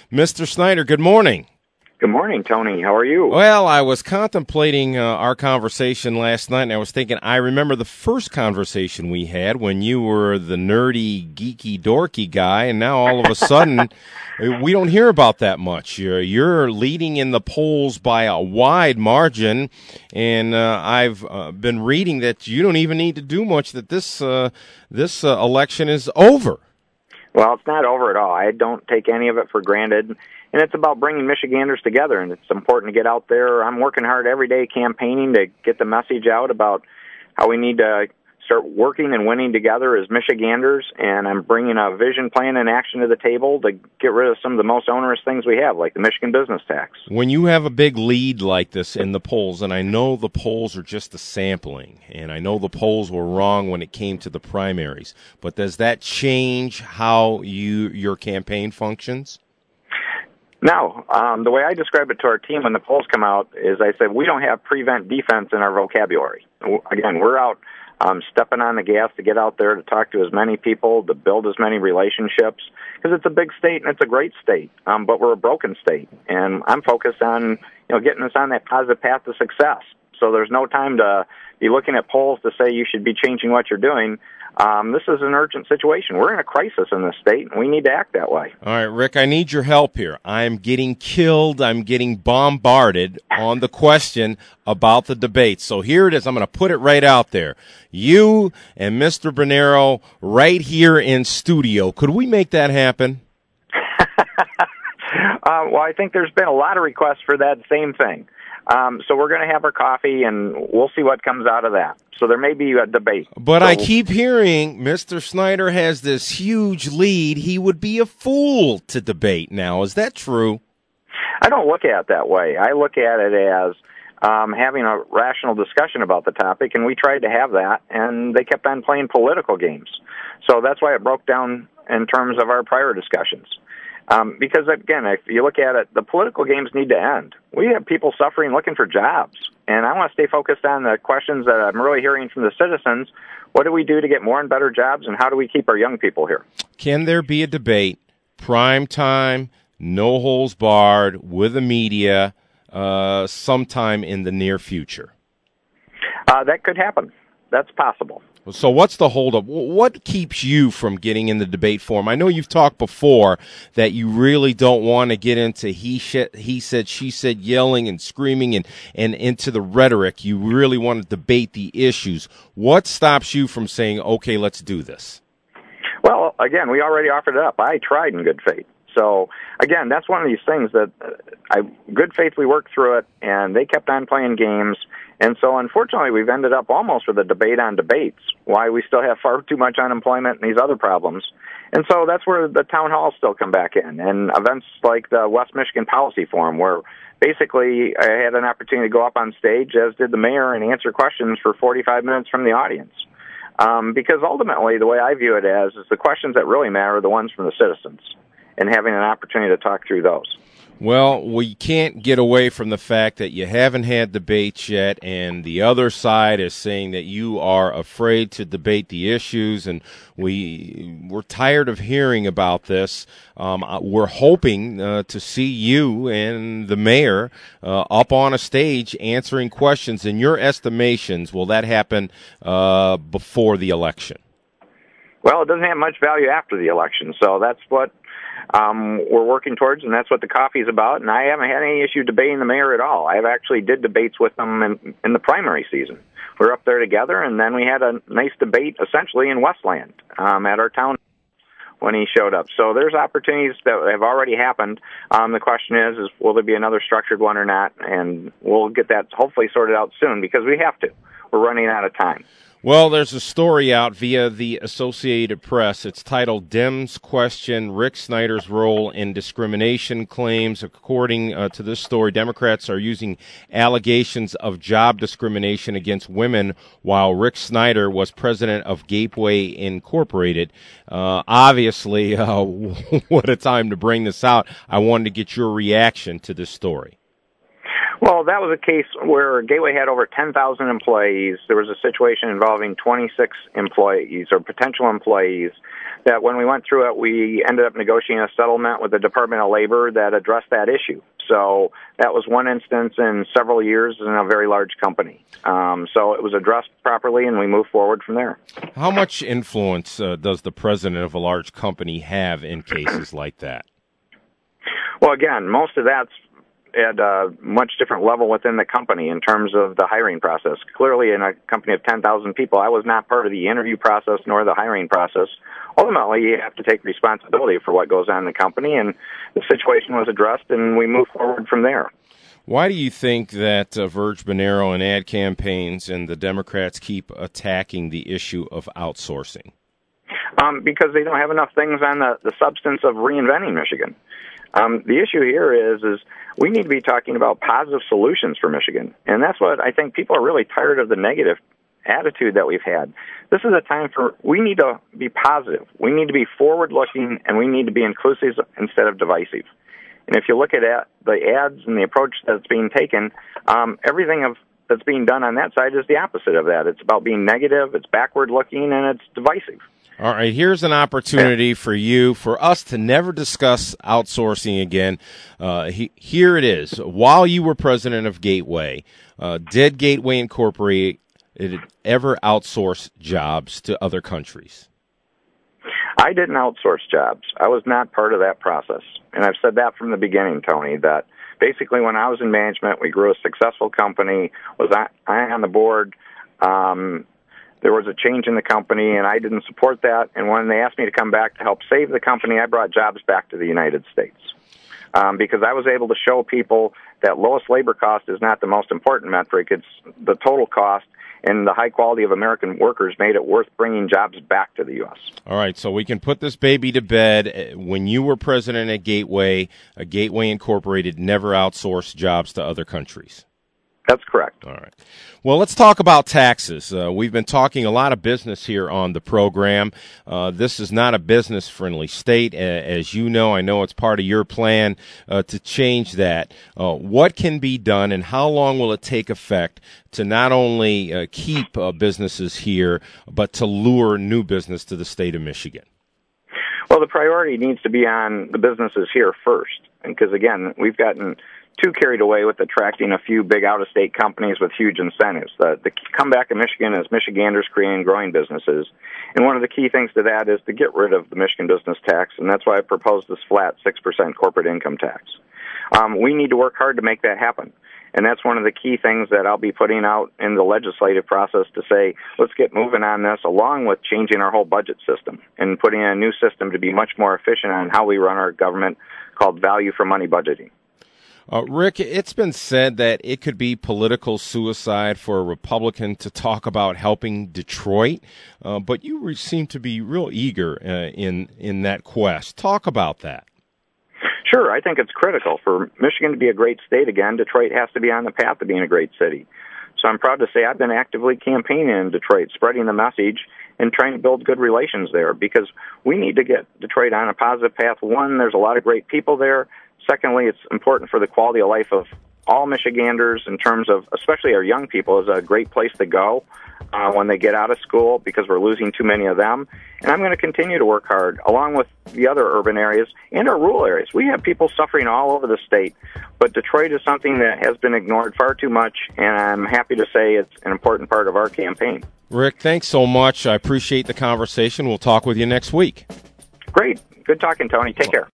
Mr. Snyder, good morning. Good morning, Tony. How are you? Well, I was contemplating our conversation last night, and I was thinking, I remember the first conversation we had when you were the nerdy, geeky, dorky guy, and now all of a sudden, we don't hear about that much. You're leading in the polls by a wide margin, and I've been reading that you don't even need to do much, that this election is over. Well, it's not over at all. I don't take any of it for granted. And it's about bringing Michiganders together, and it's important to get out there. I'm working hard every day campaigning to get the message out about how we need to start working and winning together as Michiganders, and I'm bringing a vision, plan, and action to the table to get rid of some of the most onerous things we have, like the Michigan business tax. When you have a big lead like this in the polls, and I know the polls are just a sampling, and I know the polls were wrong when it came to the primaries, but does that change how your campaign functions? No. The way I describe it to our team when the polls come out is I said we don't have prevent defense in our vocabulary. Again, we're out stepping on the gas to get out there to talk to as many people, to build as many relationships, because it's a big state and it's a great state, but we're a broken state. And I'm focused on getting us on that positive path to success. So there's no time to be looking at polls to say you should be changing what you're doing. This is an urgent situation. We're in a crisis in this state, and we need to act that way. All right, Rick, I need your help here. I'm getting killed. I'm getting bombarded on the question about the debate. So here it is. I'm going to put it right out there. You and Mr. Bernero right here in studio. Could we make that happen? Well, I think there's been a lot of requests for that same thing. So we're going to have our coffee, and we'll see what comes out of that. So there may be a debate. But I keep hearing Mr. Snyder has this huge lead. He would be a fool to debate now. Is that true? I don't look at it that way. I look at it as having a rational discussion about the topic, and we tried to have that, and they kept on playing political games. So that's why it broke down in terms of our prior discussions. Because, again, if you look at it, the political games need to end. We have people suffering looking for jobs, and I want to stay focused on the questions that I'm really hearing from the citizens. What do we do to get more and better jobs, and how do we keep our young people here? Can there be a debate, prime time, no holes barred, with the media sometime in the near future? That could happen. That's possible. So what's the holdup? What keeps you from getting in the debate forum? I know you've talked before that you really don't want to get into he said, she said, yelling and screaming and into the rhetoric. You really want to debate the issues. What stops you from saying, okay, let's do this? Well, again, we already offered it up. I tried in good faith. So, again, that's one of these things that good faith, we worked through it, and they kept on playing games. And so, unfortunately, we've ended up almost with a debate on debates, why we still have far too much unemployment and these other problems. And so that's where the town halls still come back in, and events like the West Michigan Policy Forum, where basically I had an opportunity to go up on stage, as did the mayor, and answer questions for 45 minutes from the audience. Because ultimately, the way I view it as is the questions that really matter are the ones from the citizens, and having an opportunity to talk through those. Well, we can't get away from the fact that you haven't had debates yet, and the other side is saying that you are afraid to debate the issues, and we're tired of hearing about this. We're hoping to see you and the mayor up on a stage answering questions. In your estimations, will that happen before the election? Well, it doesn't have much value after the election, so that's what we're working towards, and that's what the coffee is about. And I haven't had any issue debating the mayor at all. I actually did debates with him in the primary season. We were up there together, and then we had a nice debate essentially in Westland at our town when he showed up. So there's opportunities that have already happened. The question is will there be another structured one or not? And we'll get that hopefully sorted out soon, because we have to. We're running out of time. Well, there's a story out via the Associated Press. It's titled Dems Question Rick Snyder's Role in Discrimination Claims. According to this story, Democrats are using allegations of job discrimination against women while Rick Snyder was president of Gateway Incorporated. Obviously, what a time to bring this out. I wanted to get your reaction to this story. Well, that was a case where Gateway had over 10,000 employees. There was a situation involving 26 employees or potential employees that when we went through it, we ended up negotiating a settlement with the Department of Labor that addressed that issue. So that was one instance in several years in a very large company. So it was addressed properly, and we moved forward from there. How much influence does the president of a large company have in cases like that? Well, again, most of that's at a much different level within the company in terms of the hiring process. Clearly, in a company of 10,000 people, I was not part of the interview process nor the hiring process. Ultimately, you have to take responsibility for what goes on in the company, and the situation was addressed, and we moved forward from there. Why do you think that Verge Bonero and ad campaigns and the Democrats keep attacking the issue of outsourcing? Because they don't have enough things on the substance of reinventing Michigan. The issue here is we need to be talking about positive solutions for Michigan, and that's what I think people are really tired of, the negative attitude that we've had. This is a time we need to be positive. We need to be forward-looking, and we need to be inclusive instead of divisive. And if you look at the ads and the approach that's being taken, everything that's being done on that side is the opposite of that. It's about being negative, it's backward-looking, and it's divisive. All right, here's an opportunity for us to never discuss outsourcing again. Here it is. While you were president of Gateway, did Gateway Incorporated ever outsource jobs to other countries? I didn't outsource jobs. I was not part of that process. And I've said that from the beginning, Tony, that basically when I was in management, we grew a successful company, was I on the board. There was a change in the company, and I didn't support that. And when they asked me to come back to help save the company, I brought jobs back to the United States because I was able to show people that lowest labor cost is not the most important metric. It's the total cost, and the high quality of American workers made it worth bringing jobs back to the U.S. All right, so we can put this baby to bed. When you were president at Gateway, Gateway Incorporated never outsourced jobs to other countries. That's correct. All right. Well, let's talk about taxes. We've been talking a lot of business here on the program. This is not a business-friendly state. As you know, I know it's part of your plan to change that. What can be done, and how long will it take effect to not only keep businesses here, but to lure new business to the state of Michigan? Well, the priority needs to be on the businesses here first, because, again, we've gotten too carried away with attracting a few big out-of-state companies with huge incentives. The comeback in Michigan is Michiganders creating growing businesses. And one of the key things to that is to get rid of the Michigan business tax, and that's why I proposed this flat 6% corporate income tax. We need to work hard to make that happen. And that's one of the key things that I'll be putting out in the legislative process to say, let's get moving on this, along with changing our whole budget system and putting in a new system to be much more efficient on how we run our government called value for money budgeting. Rick, it's been said that it could be political suicide for a Republican to talk about helping Detroit, but you seem to be real eager in that quest. Talk about that. Sure, I think it's critical. For Michigan to be a great state again, Detroit has to be on the path to being a great city. So I'm proud to say I've been actively campaigning in Detroit, spreading the message and trying to build good relations there, because we need to get Detroit on a positive path. One, there's a lot of great people there. Secondly, it's important for the quality of life of all Michiganders in terms of, especially our young people, is a great place to go when they get out of school, because we're losing too many of them. And I'm going to continue to work hard, along with the other urban areas and our rural areas. We have people suffering all over the state, but Detroit is something that has been ignored far too much, and I'm happy to say it's an important part of our campaign. Rick, thanks so much. I appreciate the conversation. We'll talk with you next week. Great. Good talking, Tony. Take care.